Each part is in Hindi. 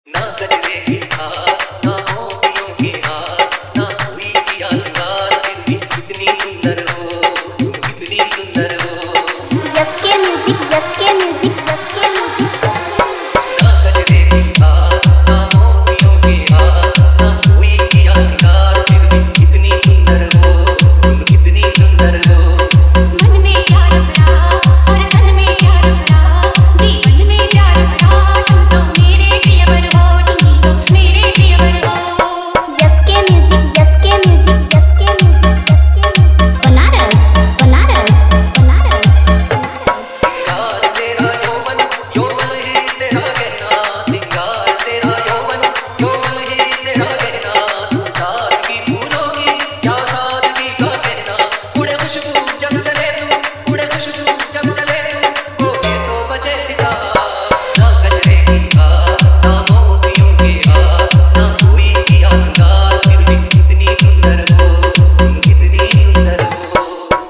ना गजरे की हार ना मोतियों की हार ना हुई किया सिंगार फिर भी कितनी सुंदर हो तुम कितनी सुंदर हो। Yes K music yes K music yes K music. ना गजरे की हार ना मोतियों की हार ना हुई किया सिंगार फिर भी कितनी सुंदर हो तुम कितनी सुंदर हो। मन में प्यार भरा और तन में प्यार भरा, जीवन में प्यार भरा, तुम तो मेरे प्रियवर हो, तुम ही तो मेरे प्रियवर हो। Yes K music yes K music yes K music yes K music. Banaras Banaras Banaras Banaras. सिंगार तेरा यौवन यौवन ही तेरा कहना सिंगार तेरा यौवन यौवन ही तेरा कहना तू सादगी फूलों की क्या सादगी का कहना उड़े खुशबू जब चले तू उड़े खुशबू जब चले तू होके तो बजे सितार। ना गजरे की हार ना मोतियों की हार ना हुई किया सिंगार फिर भी कितनी सुंदर हो तुम कितनी सुंदर हो।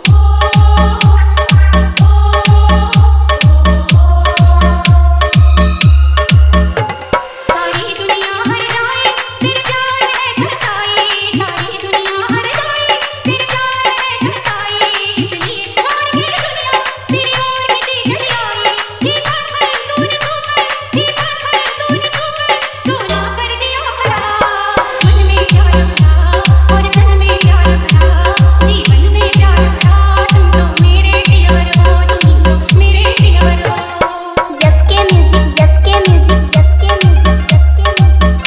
सारी दुनिया हर जाए तेरे प्यार है सच्चाई, सारी दुनिया हर जाए तेरे प्यार है सच्चाई, इसलिए छोड़ के दुनिया तेरी ओर खिंची चली आई। ठीक पर तूने छूकर ठीक पर तूने छूकर सोना कर दिया भरा। मन में प्यार भरा और तन में प्यार भरा, जीवन में प्यार भरा, तुम तो मेरे प्रियवर हो, तुम ही तो मेरे प्रियवर हो। Yes K music yes K music yes K music yes K music.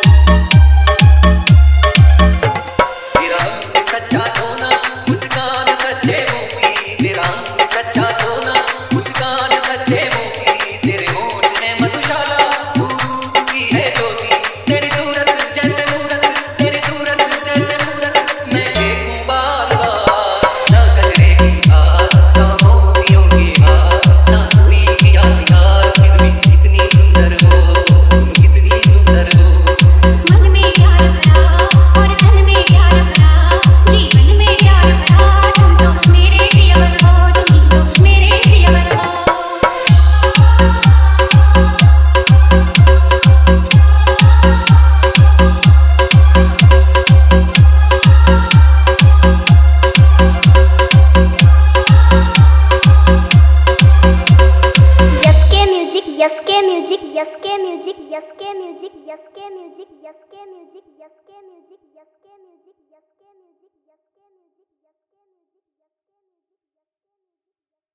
तेरा रंग सच्चा सोना मुस्कान सच्चे मोती तेरा रंग सच्चा सोना मुस्कान सच्चे मोती तेरे होंठ है मधुशाला तू रूप की है ज्योति तेरी सूरत जैसे मूरत तेरी सूरत जैसे मूरत मैं देखूं बार बार। ना गजरे की हार ना मोतियों की हार ना हुई किया सिंगार फिर भी कितनी सुंदर हो तुम कितनी सुंदर हो। मन में प्यार भरा और तन में प्यार भरा, जीवन में प्यार भरा, तुम तो मेरे प्रियवर हो, तुम ही तो मेरे प्रियवर हो। Yes K music yes K music yes K music yes K music yes K music yes K music.